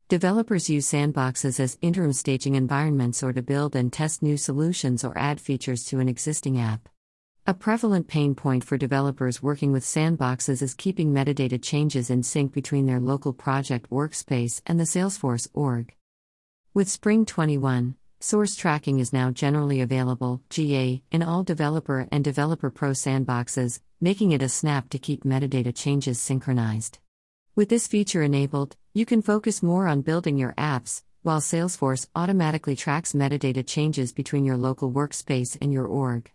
Developers use sandboxes as interim staging environments or to build and test new solutions or add features to an existing app. A prevalent pain point for developers working with sandboxes is keeping metadata changes in sync between their local project workspace and the Salesforce org. With Spring 21, source tracking is now generally available (GA) in all Developer and Developer Pro sandboxes, making it a snap to keep metadata changes synchronized. With this feature enabled, you can focus more on building your apps, while Salesforce automatically tracks metadata changes between your local workspace and your org.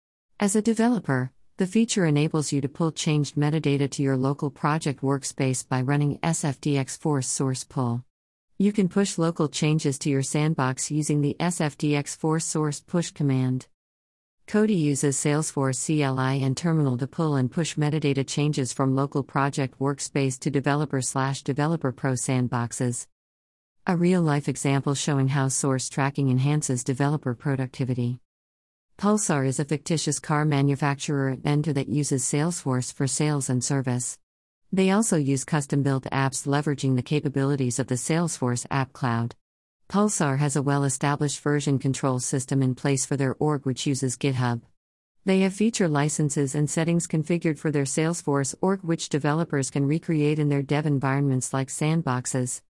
As a developer, the feature enables you to pull changed metadata to your local project workspace by running SFDX Force Source Pull. You can push local changes to your sandbox using the SFDX Force Source Push command. Kodi uses Salesforce CLI and Terminal to pull and push metadata changes from local project workspace to Developer/Developer Pro sandboxes. A real-life example showing how source tracking enhances developer productivity. Pulsar is a fictitious car manufacturer at Enter that uses Salesforce for sales and service. They also use custom-built apps leveraging the capabilities of the Salesforce App Cloud. Pulsar has a well-established version control system in place for their org which uses GitHub. They have feature licenses and settings configured for their Salesforce org which developers can recreate in their dev environments like sandboxes.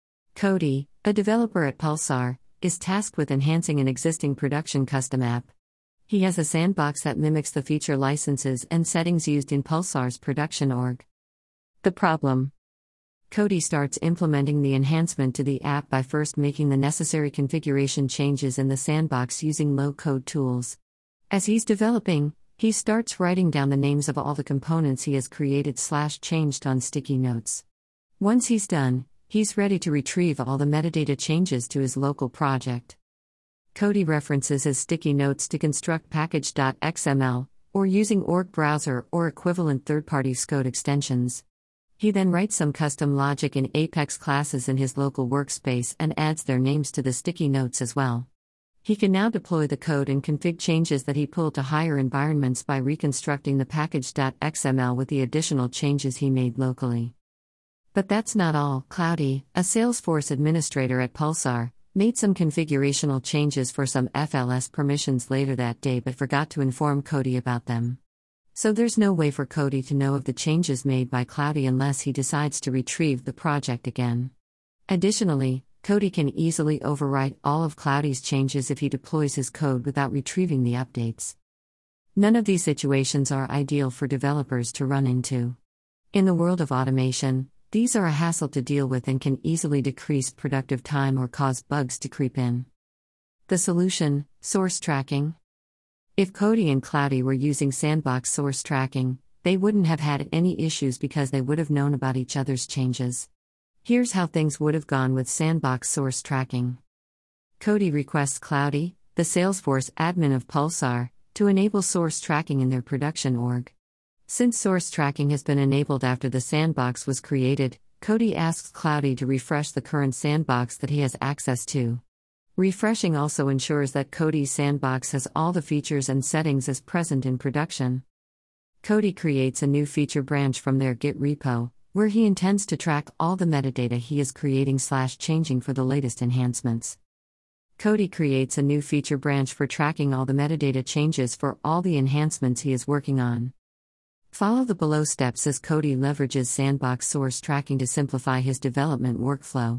Kodi, a developer at Pulsar, is tasked with enhancing an existing production custom app. He has a sandbox that mimics the feature licenses and settings used in Pulsar's production org. The problem: Kodi starts implementing the enhancement to the app by first making the necessary configuration changes in the sandbox using low-code tools. As he's developing, he starts writing down the names of all the components he has created/changed on sticky notes. Once he's done, he's ready to retrieve all the metadata changes to his local project. Kodi references his sticky notes to construct package.xml, or using org browser or equivalent third-party Xcode extensions. He then writes some custom logic in Apex classes in his local workspace and adds their names to the sticky notes as well. He can now deploy the code and config changes that he pulled to higher environments by reconstructing the package.xml with the additional changes he made locally. But that's not all. Cloudy, a Salesforce administrator at Pulsar, made some configurational changes for some FLS permissions later that day but forgot to inform Kodi about them. So there's no way for Kodi to know of the changes made by Cloudy unless he decides to retrieve the project again. Additionally, Kodi can easily overwrite all of Cloudy's changes if he deploys his code without retrieving the updates. None of these situations are ideal for developers to run into. In the world of automation, these are a hassle to deal with and can easily decrease productive time or cause bugs to creep in. The solution: source tracking. If Kodi and Cloudy were using sandbox source tracking, they wouldn't have had any issues because they would have known about each other's changes. Here's how things would have gone with sandbox source tracking. Kodi requests Cloudy, the Salesforce admin of Pulsar, to enable source tracking in their production org. Since source tracking has been enabled after the sandbox was created, Kodi asks Cloudy to refresh the current sandbox that he has access to. Refreshing also ensures that Kodi's sandbox has all the features and settings as present in production. Kodi creates a new feature branch from their Git repo, where he intends to track all the metadata he is creating/changing for the latest enhancements. Kodi creates a new feature branch for tracking all the metadata changes for all the enhancements he is working on. Follow the below steps as Kodi leverages sandbox source tracking to simplify his development workflow.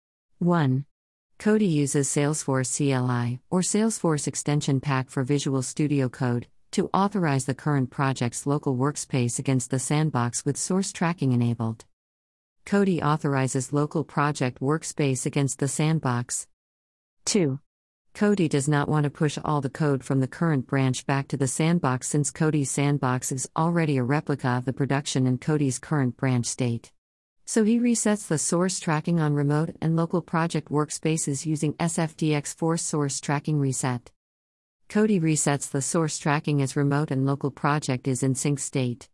1. Kodi uses Salesforce CLI, or Salesforce Extension Pack for Visual Studio Code, to authorize the current project's local workspace against the sandbox with source tracking enabled. Kodi authorizes local project workspace against the sandbox. 2. Kodi does not want to push all the code from the current branch back to the sandbox since Kodi's sandbox is already a replica of the production and Kodi's current branch state. So he resets the source tracking on remote and local project workspaces using SFDX Force Source Tracking Reset. Kodi resets the source tracking as remote and local project is in sync state.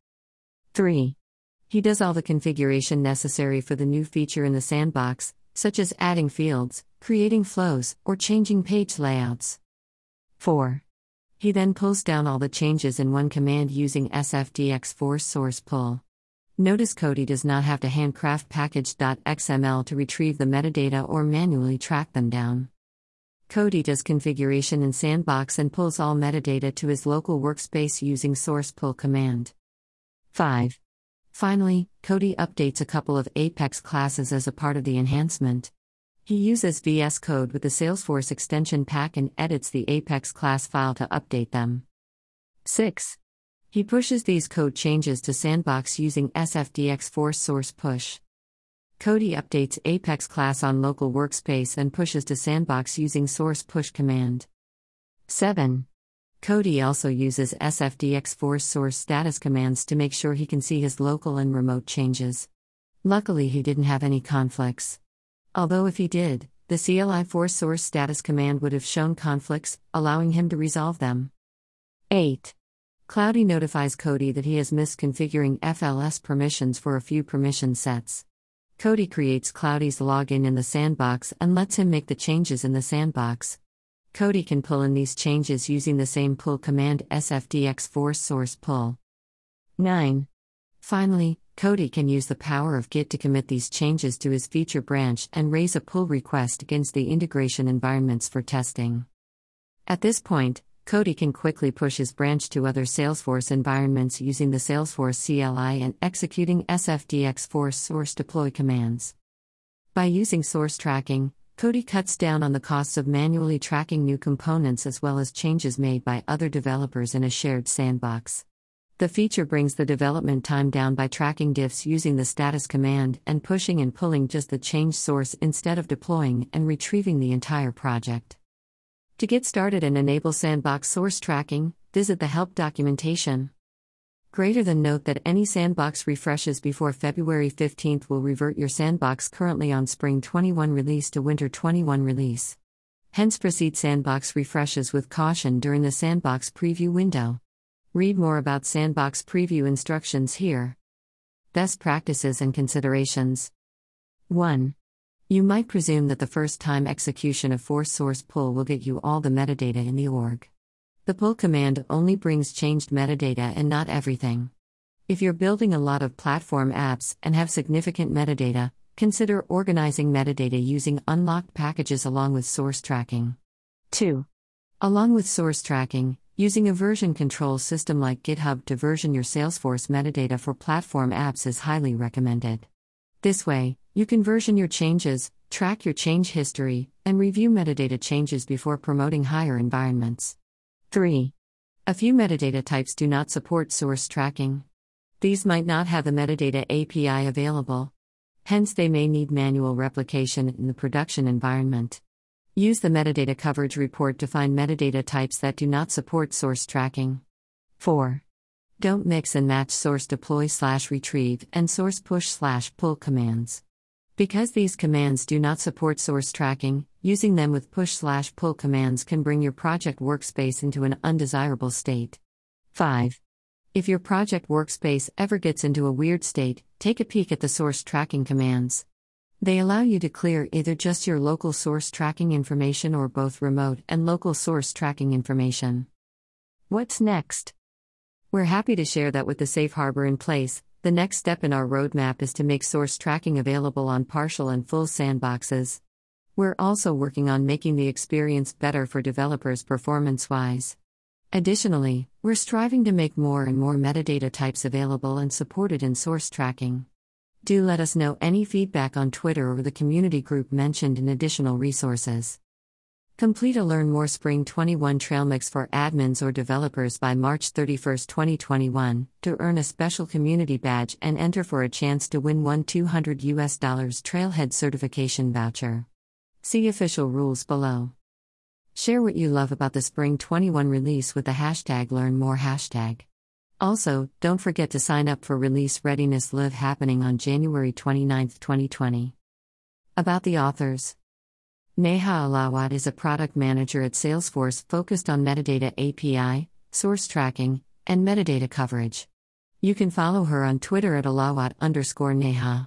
3. He does all the configuration necessary for the new feature in the sandbox, such as adding fields, creating flows, or changing page layouts. 4. He then pulls down all the changes in one command using SFDX Force Source Pull. Notice Kodi does not have to handcraft package.xml to retrieve the metadata or manually track them down. Kodi does configuration in Sandbox and pulls all metadata to his local workspace using source pull command. 5. Finally, Kodi updates a couple of Apex classes as a part of the enhancement. He uses VS Code with the Salesforce extension pack and edits the Apex class file to update them. 6. He pushes these code changes to Sandbox using SFDX force source push. Kodi updates Apex class on local workspace and pushes to Sandbox using source push command. 7. Kodi also uses SFDX force source status commands to make sure he can see his local and remote changes. Luckily, he didn't have any conflicts. Although if he did, the CLI force source status command would have shown conflicts, allowing him to resolve them. 8. Cloudy notifies Kodi that he is misconfiguring FLS permissions for a few permission sets. Kodi creates Cloudy's login in the Sandbox and lets him make the changes in the Sandbox. Kodi can pull in these changes using the same pull command SFDX force source pull. 9. Finally, Kodi can use the power of Git to commit these changes to his feature branch and raise a pull request against the integration environments for testing. At this point, Kodi can quickly push his branch to other Salesforce environments using the Salesforce CLI and executing SFDX force source deploy commands. By using source tracking, Kodi cuts down on the costs of manually tracking new components as well as changes made by other developers in a shared sandbox. The feature brings the development time down by tracking diffs using the status command and pushing and pulling just the change source instead of deploying and retrieving the entire project. To get started and enable Sandbox source tracking, visit the help documentation. Greater than note that any Sandbox refreshes before February 15 will revert your Sandbox currently on Spring 21 release to Winter 21 release. Hence proceed Sandbox refreshes with caution during the Sandbox preview window. Read more about Sandbox preview instructions here. Best practices and considerations. 1. You might presume that the first-time execution of force source pull will get you all the metadata in the org. The pull command only brings changed metadata and not everything. If you're building a lot of platform apps and have significant metadata, consider organizing metadata using unlocked packages along with source tracking. 2. Along with source tracking, using a version control system like GitHub to version your Salesforce metadata for platform apps is highly recommended. This way, you can version your changes, track your change history, and review metadata changes before promoting higher environments. 3. A few metadata types do not support source tracking. These might not have the metadata API available. Hence, they may need manual replication in the production environment. Use the metadata coverage report to find metadata types that do not support source tracking. 4. Don't mix and match source deploy/retrieve and source push/pull commands. Because these commands do not support source tracking, using them with push/pull commands can bring your project workspace into an undesirable state. 5. If your project workspace ever gets into a weird state, take a peek at the source tracking commands. They allow you to clear either just your local source tracking information or both remote and local source tracking information. What's next? We're happy to share that with the safe harbor in place, the next step in our roadmap is to make source tracking available on partial and full sandboxes. We're also working on making the experience better for developers performance-wise. Additionally, we're striving to make more and more metadata types available and supported in source tracking. Do let us know any feedback on Twitter or the community group mentioned in additional resources. Complete a Learn More Spring 21 trail mix for admins or developers by March 31, 2021, to earn a special community badge and enter for a chance to win one $200 Trailhead certification voucher. See official rules below. Share what you love about the Spring 21 release with the #LearnMore#. Also, don't forget to sign up for Release Readiness Live happening on January 29, 2020. About the authors. Neha Alawat is a product manager at Salesforce focused on metadata API, source tracking, and metadata coverage. You can follow her on Twitter at Alawat_Neha.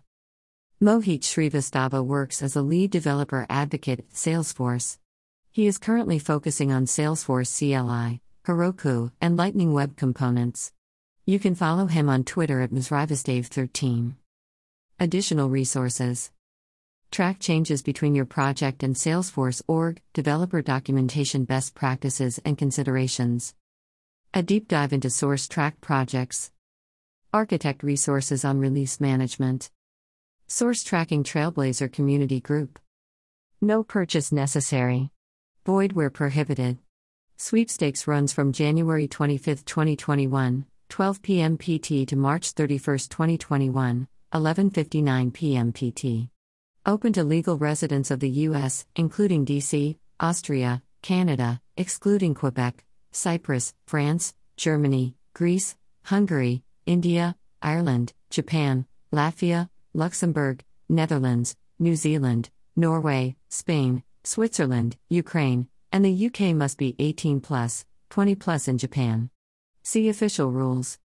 Mohit Shrivastava works as a lead developer advocate at Salesforce. He is currently focusing on Salesforce CLI, Heroku, and Lightning Web Components. You can follow him on Twitter at MsRivasDave13. Additional resources. Track changes between your project and Salesforce org, developer documentation best practices and considerations. A deep dive into SourceTrack projects. Architect resources on release management. Source Tracking Trailblazer Community Group. No purchase necessary. Void where prohibited. Sweepstakes runs from January 25, 2021, 12 p.m. PT to March 31, 2021, 11:59 p.m. PT. Open to legal residents of the U.S., including D.C., Austria, Canada, excluding Quebec, Cyprus, France, Germany, Greece, Hungary, India, Ireland, Japan, Latvia, Luxembourg, Netherlands, New Zealand, Norway, Spain, Switzerland, Ukraine, and the UK must be 18+, 20+ in Japan. See official rules.